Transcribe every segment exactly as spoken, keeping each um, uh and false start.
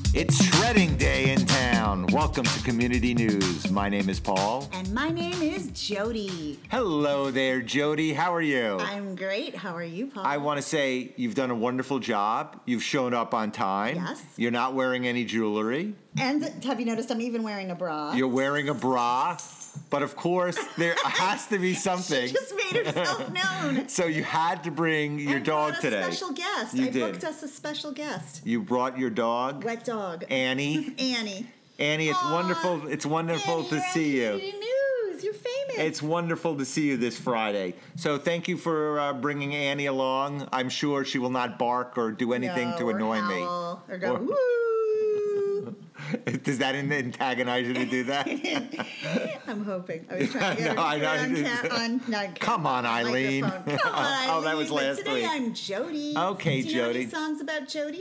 It's shredding day in town. Welcome to Community News. My name is Paul. And my name is Jody. Hello there, Jody. How are you? I'm great. How are you, Paul? I want to say you've done a wonderful job. You've shown up on time. Yes. You're not wearing any jewelry. And have you noticed I'm even wearing a bra? You're wearing a bra. But of course, there has to be something. She just made herself known. So you had to bring your I dog brought a today. special guest. You I did. booked us a special guest. You brought your dog, Wet dog. Annie. Annie. Annie, it's Aw, wonderful. It's wonderful Annie, to you're see on you. Community News. You're famous. It's wonderful to see you this Friday. So thank you for uh, bringing Annie along. I'm sure she will not bark or do anything no, to or annoy howl, me. Or go, Or- woo. Does that antagonize you to do that? I'm hoping. I was trying to get No, her I to know. put it on, ca- on, not Come on, Eileen. microphone. Come on, Eileen. Oh, that was But last today week. I'm Jody. Okay, Do you know Jody. any songs about Jody?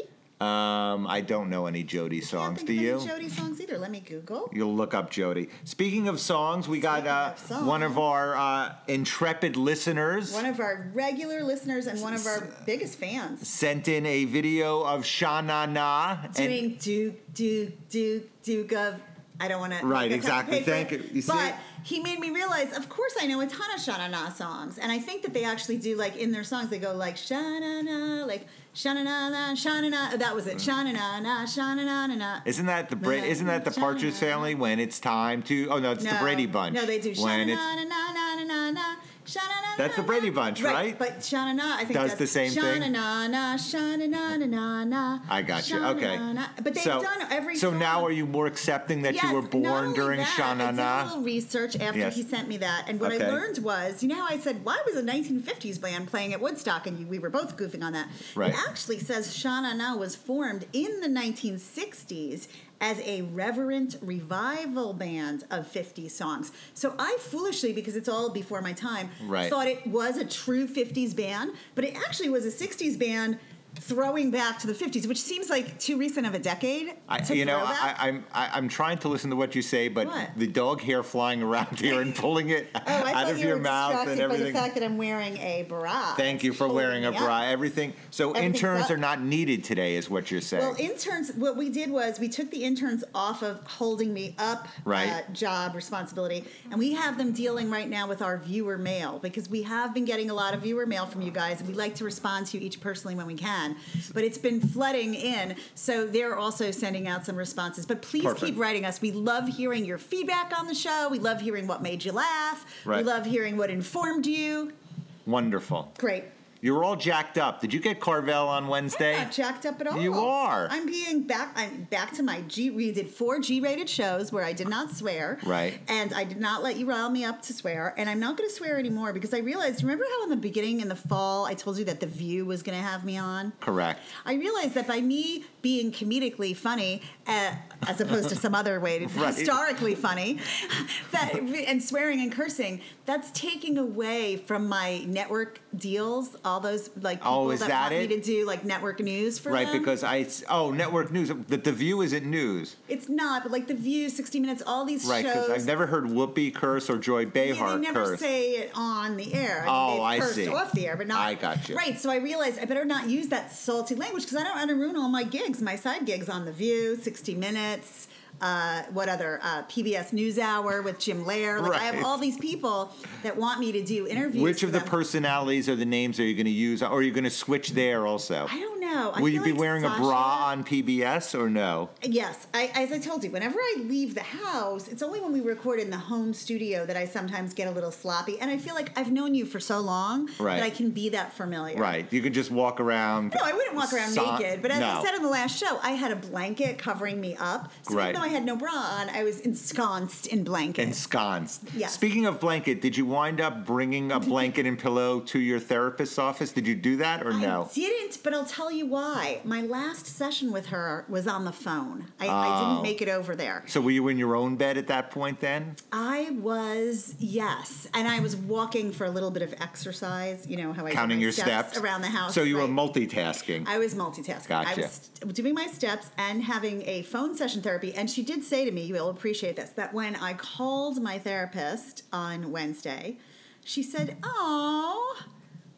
Um, I don't know any Jody songs. Can't Do think you? of any Jody songs either. Let me Google. You'll look up Jody. Speaking of songs, we got Speaking uh, of songs. one of our uh, intrepid listeners One of our regular listeners and one of our biggest fans. sent in a video of Sha Na Na. and- Doing Duke, Duke, Duke, Duke of. I don't want to. Right, exactly. Thank you. You see? But he made me realize, of course, I know a ton of Sha Na Na songs. And I think that they actually do, like, in their songs, they go like Sha Na Na, like Sha Na Na Na, Sha Na Na. That was it. Sha Na Na Na, Sha Na Na Na Na. Isn't that the Bra- isn't that the Sha- Partridge Family when it's time to? Oh no, it's the Brady Bunch. No, they do Sha when Na it's Na Na Na Na Na Na. Sha-na-na-na-na. That's the Brady Bunch, right? But Sha-na-na, I think Does that's the same thing? Sha-na-na-na, Sha-na-na-na-na. I got you. Okay. Sha-na-na. But they've so, done every So song. now are you more accepting that Yes, you were not born only during that, Sha Na I did a Na? little research after Yes. he sent me that, and what Okay. I learned was, you know how I said, why was a nineteen fifties band playing at Woodstock, and you, we were both goofing on that. Right. It actually says Sha Na Na was formed in the nineteen sixties as a reverent revival band of fifty songs. So I foolishly, because it's all before my time, Right. thought it was a true fifties band, but it actually was a sixties band throwing back to the fifties, which seems like too recent of a decade I, to you know, throw back. I, I'm I, I'm trying to listen to what you say, but What? the dog hair flying around here and pulling it Oh, I out thought of you your were mouth distracted and by everything. the fact that I'm wearing a bra. Thank you It's for holding wearing a me bra. up. Everything. So Everything's interns up. are not needed today, is what you're saying. Well, interns, what we did was we took the interns off of holding me up Right. uh, job responsibility, and we have them dealing right now with our viewer mail, because we have been getting a lot of viewer mail from you guys, and we like to respond to you each personally when we can. But it's been flooding in, so they're also sending out some responses. But please Perfect. keep writing us. We love hearing your feedback on the show. We love hearing what made you laugh. Right. We love hearing what informed you. Wonderful. Great. You were all jacked up. Did you get Carvel on Wednesday? I'm not jacked up at all. You are. I'm being back. I'm back to my G. We did four G-rated shows where I did not swear. Right. And I did not let you rile me up to swear. And I'm not going to swear anymore because I realized. Remember how in the beginning, in the fall, I told you that The View was going to have me on? Correct. I realized that by me being comedically funny, uh, as opposed to some other way, Right. historically funny, that and swearing and cursing, that's taking away from my network deals. All those like people Oh, is that, that want it? me to do like network news for Right, them. because I oh network news. The, the View isn't news. It's not, but like The View, sixty minutes, all these Right, because shows. I've never heard Whoopi curse or Joy Yeah, Behar they never curse. say it on the air. I Oh, mean, I they've cursed see. off the air, but not. I got you. Right, so I realized I better not use that salty language because I don't want to ruin all my gigs, my side gigs on The View, sixty minutes. Uh, what other uh, P B S NewsHour with Jim Lair? Like I Right. have all these people that want me to do interviews. Which of for the them. personalities or the names are you going to use, or are you going to switch there also? I don't know. I Will you feel be like wearing Sasha- a bra on P B S or no? Yes, I, as I told you, whenever I leave the house, it's only when we record in the home studio that I sometimes get a little sloppy. And I feel like I've known you for so long Right. that I can be that familiar. Right, you can just walk around. No, I wouldn't walk around so- naked. But as no. I said in the last show, I had a blanket covering me up. So Right. even though I had no bra on, I was ensconced in blanket. Ensconced. Yes. Speaking of blanket, did you wind up bringing a blanket and pillow to your therapist's office? Did you do that or no? I didn't, but I'll tell you why. My last session with her was on the phone. I, I Oh. didn't make it over there. So were you in your own bed at that point then? I was, yes. And I was walking for a little bit of exercise. You know how I do Counting my your steps around the house. So you were right? multitasking. I was multitasking. I Gotcha. was doing my steps and having a phone session therapy. And she did say to me, you will appreciate this, that when I called my therapist on Wednesday, she said, "Oh,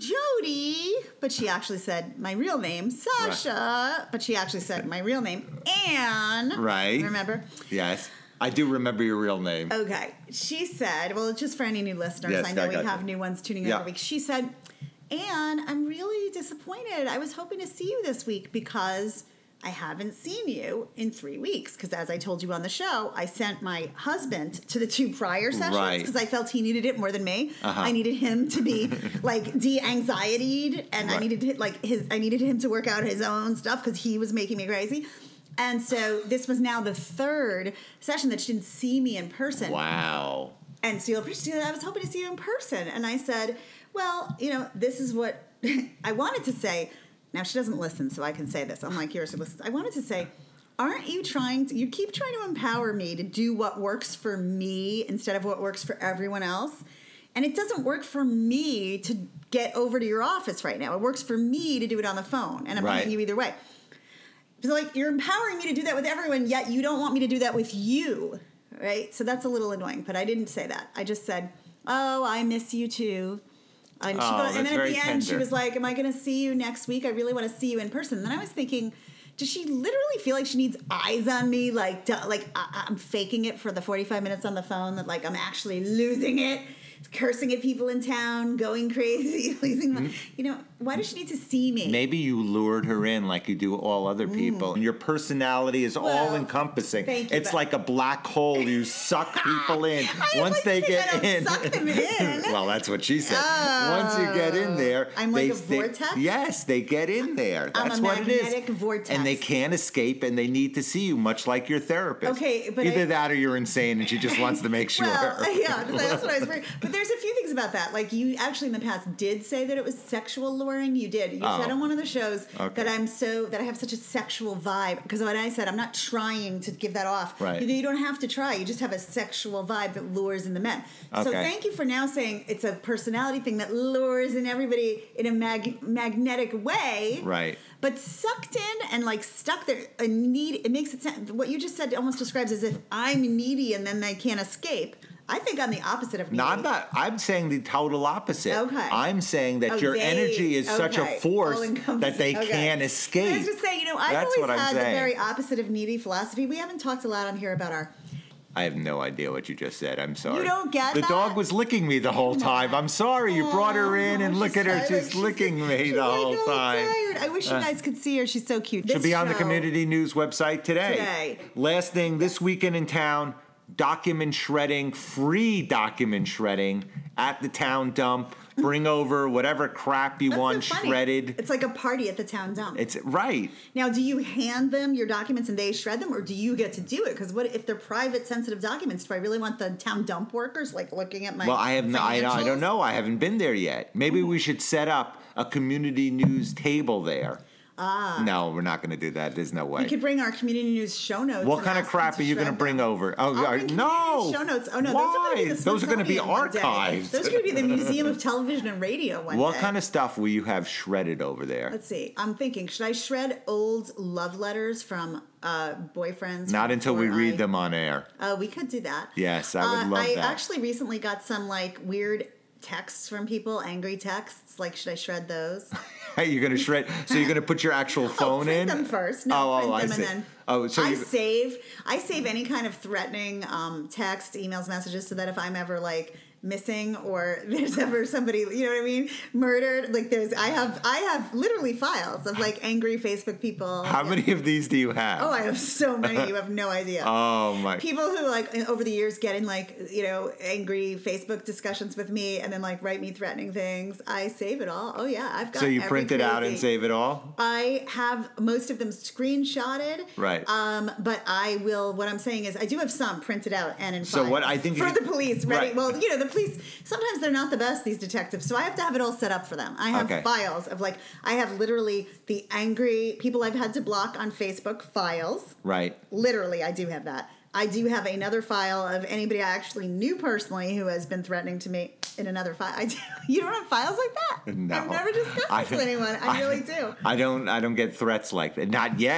Jody, but she actually said my real name, Sasha, right. But she actually said my real name, Anne. Right. Remember? Yes. I do remember your real name. Okay. She said, well, just for any new listeners, yes, I know I we have you. new ones tuning in yeah. every week. She said, Anne, I'm really disappointed. I was hoping to see you this week because I haven't seen you in three weeks. Because as I told you on the show, I sent my husband to the two prior sessions because right. I felt he needed it more than me. Uh-huh. I needed him to be like de-anxietied, and right. I needed to, like his. I needed him to work out his own stuff because he was making me crazy. And so this was now the third session that she didn't see me in person. Wow. And so she said, I was hoping to see you in person. And I said, well, you know, this is what I wanted to say. Now, she doesn't listen, so I can say this. Unlike yours who listens. I wanted to say, aren't you trying to, you keep trying to empower me to do what works for me instead of what works for everyone else. And it doesn't work for me to get over to your office right now. It works for me to do it on the phone. And I'm right. paying you either way. So, like, you're empowering me to do that with everyone, yet you don't want me to do that with you, right? So that's a little annoying, but I didn't say that. I just said, oh, I miss you too. And, she oh, goes, and then at the tender. end, she was like, am I going to see you next week? I really want to see you in person. And then I was thinking, does she literally feel like she needs eyes on me? Like, to, like I, I'm faking it for the forty-five minutes on the phone, that like I'm actually losing it, cursing at people in town, going crazy, losing my, you know, why does she need to see me? Maybe you lured her in like you do all other people. Mm. And your personality is well, all encompassing. Thank you, it's but... like a black hole. You suck people in. I Once like they to get I don't in. Suck them in. Well, that's what she said. Oh, Once you get in there, I'm like they, a vortex? They, yes, they get in there. That's I'm a what it is. magnetic vortex. And they can't escape, and they need to see you, much like your therapist. Okay, but either I... that or you're insane, and she just wants to make sure. Well, yeah, that's what I was worried. But there's a few things about that. Like, you actually in the past did say that it was sexual luring. You did. You oh. said on one of the shows okay. that I'm so that I have such a sexual vibe. Because when I said I'm not trying to give that off, right. you, you don't have to try. You just have a sexual vibe that lures in the men. Okay. So thank you for now saying it's a personality thing that lures in everybody in a mag- magnetic way. Right. But sucked in and like stuck there, a need. It makes it sound, what you just said almost describes as if I'm needy and then they can't escape. I think I'm the opposite of needy. No, I'm not. I'm saying the total opposite. Okay. I'm saying that oh, your they, energy is okay. such a force that they okay. can't escape. I was just saying, you know, I've That's always what I'm had saying. the very opposite of needy philosophy. We haven't talked a lot on here about our... I have no idea what you just said. I'm sorry. You don't get the that? The dog was licking me the whole time. I'm sorry. You brought her in and oh, look at her. Like, she's, she's licking me she's the like, whole oh, time. Tired. I wish you guys could see her. She's so cute. She'll This be on the show- Community News website today. Today. Last thing, this weekend in town, document shredding, free document shredding at the town dump. Bring over whatever crap you That's want so funny. shredded. It's like a party at the town dump. It's right. Now, do you hand them your documents and they shred them, or do you get to do it? Because what if they're private, sensitive documents? Do I really want the town dump workers like looking at my? Well, I have no, I, I don't know. I haven't been there yet. Maybe mm-hmm. we should set up a community news table there. Ah. No, we're not going to do that. There's no way. We could bring our community news show notes. What kind of crap are you going to bring over? Oh, I'll are, bring no. Show notes. Oh no, Why? those are going to be Those are going to be archived. Those are going to be the Museum of Television and Radio one What day. kind of stuff will you have shredded over there? Let's see. I'm thinking, should I shred old love letters from uh, boyfriends? Not until we read I... them on air. Oh, uh, we could do that. Yes, I would uh, love I that. I actually recently got some like weird texts from people, angry texts. Like, should I shred those? You're going to shred. So you're going to put your actual phone oh, print in? them first. No, oh, print oh, them I and see. then. Oh, so I you... save. I save any kind of threatening um, text, emails, messages, so that if I'm ever like missing or there's ever somebody, you know what I mean, murdered. Like there's, I have, I have literally files of like angry Facebook people. How many of these do you have? Oh, I have so many. You have no idea. Oh my! People who like over the years get in like you know angry Facebook discussions with me and then like write me threatening things. I save it all. Oh yeah, I've got. So you every print it crazy. out and save it all? I have most of them screenshotted. Right. Um, but I will. What I'm saying is, I do have some printed out and in. So files what I think for you, the police, ready? Right. Well, you know, the police. Sometimes they're not the best. These detectives, so I have to have it all set up for them. I have okay. files of like I have literally the angry people I've had to block on Facebook files. Right. Literally, I do have that. I do have another file of anybody I actually knew personally who has been threatening to me in another file. I do. You don't have files like that? No. I've never discussed this with anyone. I, I really do. I don't. I don't get threats like that. Not yet.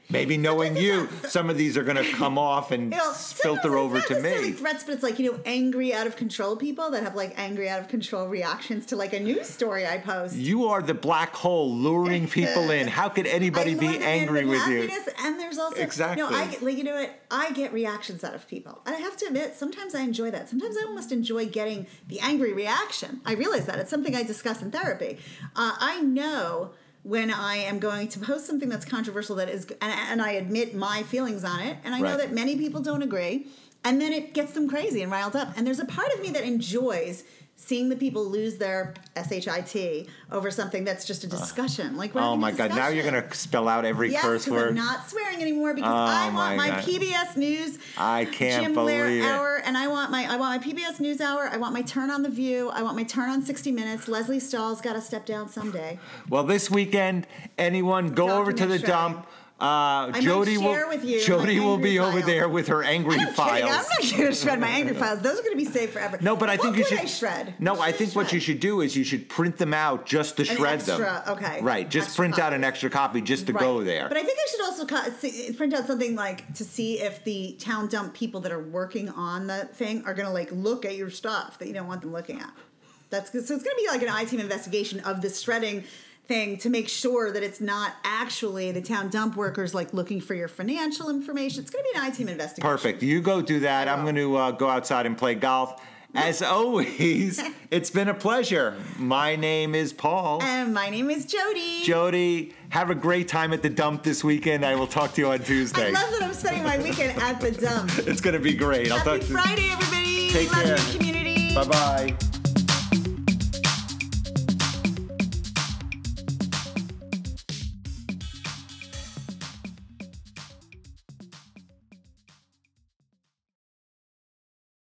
Maybe knowing you, some of these are going to come off and You know, filter sometimes over it's to not necessarily me. threats, but it's like, you know, angry, out of control people that have like angry, out of control reactions to like a news story I post. You are the black hole luring people in. How could anybody I be lure them in angry with you? happiness, and there's also Exactly. No, I get, like, you know what? I get reactions out of people. And I have to admit, sometimes I enjoy that. Sometimes I almost enjoy getting the angry reaction. I realize that it's something I discuss in therapy. Uh, I know when I am going to post something that's controversial that is, and, and I admit my feelings on it, and I know Right. that many people don't agree, and then it gets them crazy and riled up. And there's a part of me that enjoys seeing the people lose their shit over something that's just a discussion. Like, we're Oh having a my God! Now you're discussion. going to spell out every Yes, curse because I'm word. not swearing anymore because Oh, I my want my, God. P B S News I can't Jim Blair believe it. hour, and I want my I want my P B S News hour. I want my turn on The View. I want my turn on sixty minutes. Leslie Stahl's got to step down someday. Well, this weekend, anyone go over to the Document dump. Uh, might Jody share will. with you Jody my will angry be over files. there with her angry I'm files. kidding. I'm not going to shred my angry files. Those are going to be saved forever. No, but I What think you could should. I shred? No, What I should think what you shred? should do is you should print them out just to An shred them. extra, okay. Right, just Extra print out copy. an extra copy just to Right. go there. But I think I should also co- see- print out something like to see if the town dump people that are working on the thing are going to like look at your stuff that you don't want them looking at. That's so it's going to be like an I-team investigation of the shredding thing to make sure that it's not actually the town dump workers like looking for your financial information. It's going to be an I-team investigation. Perfect. You go do that. I'm going to uh, go outside and play golf. As always, it's been a pleasure. My name is Paul. And my name is Jody. Jody, have a great time at the dump this weekend. I will talk to you on Tuesday. I love that I'm spending my weekend at the dump. It's going to be great. I'll Happy talk to you. Friday, everybody. Take love care. your community. Bye-bye.